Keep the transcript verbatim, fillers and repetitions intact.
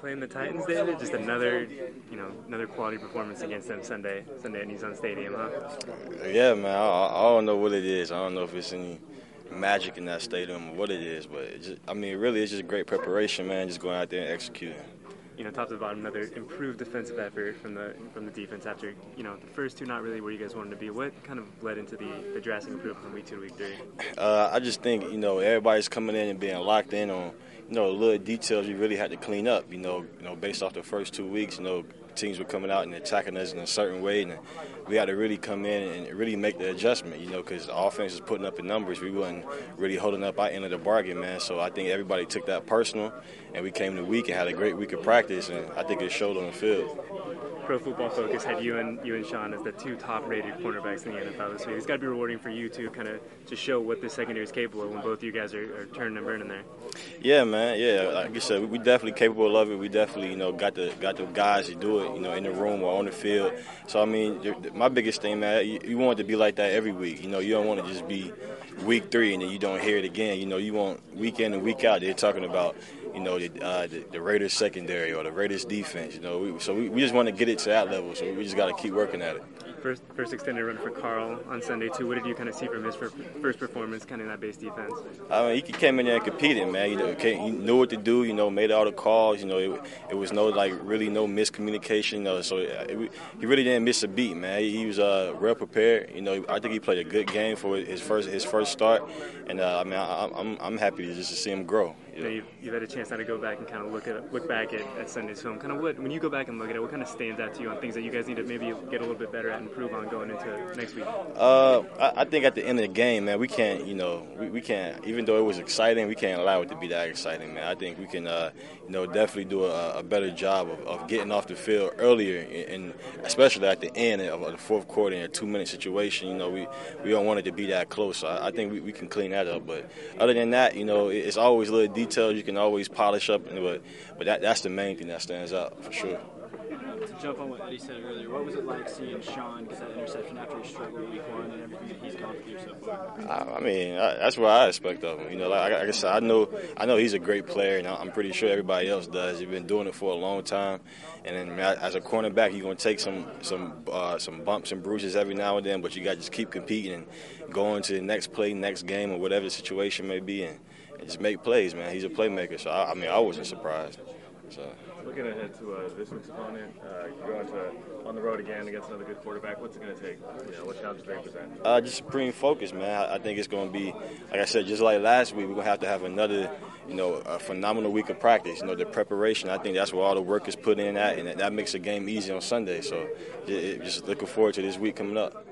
playing the Titans, David? Just another, you know, another quality performance against them Sunday, Sunday at Nissan Stadium, huh? Yeah, man. I, I don't know what it is. I don't know if it's any magic in that stadium or what it is, but it just, I mean, really, it's just great preparation, man. Just going out there and executing. You know, top to bottom, another improved defensive effort from the from the defense after, you know, the first two not really where you guys wanted to be. What kind of led into the, the drastic improvement from week two to week three? Uh, I just think, you know, everybody's coming in and being locked in on, you know, little details you really had to clean up, you know, you know, based off the first two weeks, you know, teams were coming out and attacking us in a certain way, and we had to really come in and really make the adjustment, you know, because the offense was putting up the numbers. We wasn't really holding up our end of the bargain, man. So I think everybody took that personal, and we came to week and had a great week of practice, and I think it showed on the field. Pro Football Focus had you and you and Sean as the two top-rated cornerbacks in the N F L this week. It's got to be rewarding for you to kind of to show what this secondary is capable of when both of you guys are, are turning and burning there. Yeah, man. Yeah, like you said, we definitely capable of it. We definitely, you know, got the got the guys to do it, you know, in the room or on the field. So I mean, my biggest thing, man, you, you want it to be like that every week. You know, you don't want to just be week three and then you don't hear it again. You know, you want week in and week out. They're talking about, you know, the, uh, the, the Raiders secondary or the Raiders defense. You know, we, so we, we just want to get it to that level. So we just got to keep working at it. First, first extended run for Carl on Sunday too. What did you kind of see from his first performance, kind of in that base defense? I mean, he came in there and competed, man. You know, he knew what to do. You know, made all the calls. You know, it, it was no like really no miscommunication. You know, so it, he really didn't miss a beat, man. He, he was uh, well prepared. You know, I think he played a good game for his first his first start, and uh, I mean, I, I'm I'm happy to just to see him grow. You know, you've, you've had a chance now to go back and kind of look at look back at, at Sunday's film. Kind of what, when you go back and look at it, what kind of stands out to you on things that you guys need to maybe get a little bit better at and improve on going into next week? Uh, I, I think at the end of the game, man, we can't, you know, we, we can't, even though it was exciting, we can't allow it to be that exciting, man. I think we can, uh, you know, definitely do a, a better job of, of getting off the field earlier, and especially at the end of the fourth quarter in a two-minute situation. You know, we, we don't want it to be that close. So I, I think we, we can clean that up. But other than that, you know, it's always little details you can always polish up, but but that that's the main thing that stands out for sure. To jump on what Eddie said earlier, what was it like seeing Sean get that interception after he struggled week one and everything that he's gone through so far? I, I mean, I, that's what I expect of him. You know, like, like I said, I know I know he's a great player, and I'm pretty sure everybody else does. He's been doing it for a long time, and then as a cornerback, you're gonna take some some uh, some bumps and bruises every now and then, but you got to just keep competing and going to the next play, next game, or whatever the situation may be, and, and just make plays, man. He's a playmaker, so I, I mean, I wasn't surprised. So. Looking ahead to uh, this week's opponent, uh, going to on the road again against another good quarterback. What's it going to take? You know, what challenges do they present? Uh, just supreme focus, man. I, I think it's going to be, like I said, just like last week, we're going to have to have another, you know, a phenomenal week of practice. You know, the preparation. I think that's where all the work is put in at, and that, that makes the game easy on Sunday. So, just looking forward to this week coming up.